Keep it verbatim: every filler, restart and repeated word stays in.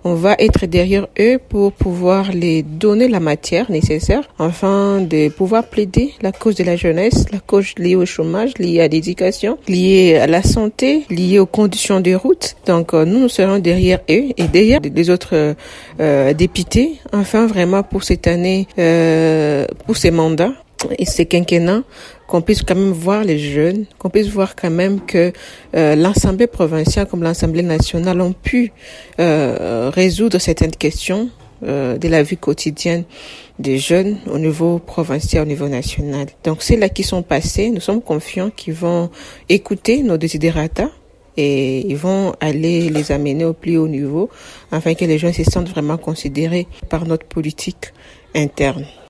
On va être derrière eux pour pouvoir les donner la matière nécessaire afin de pouvoir plaider la cause de la jeunesse, la cause liée au chômage, liée à l'éducation, liée à la santé, liée aux conditions de route. Donc euh, nous, nous serons derrière eux et derrière les autres euh, députés, enfin vraiment pour cette année, euh, pour ces mandats et ces quinquennats, qu'on puisse quand même voir les jeunes, qu'on puisse voir quand même que euh, l'Assemblée provinciale comme l'Assemblée nationale ont pu euh, résoudre certaines questions euh, de la vie quotidienne des jeunes au niveau provincial, au niveau national. Donc c'est là qui sont passés. Nous sommes confiants qu'ils vont écouter nos desiderata et ils vont aller les amener au plus haut niveau afin que les jeunes se sentent vraiment considérés par notre politique interne.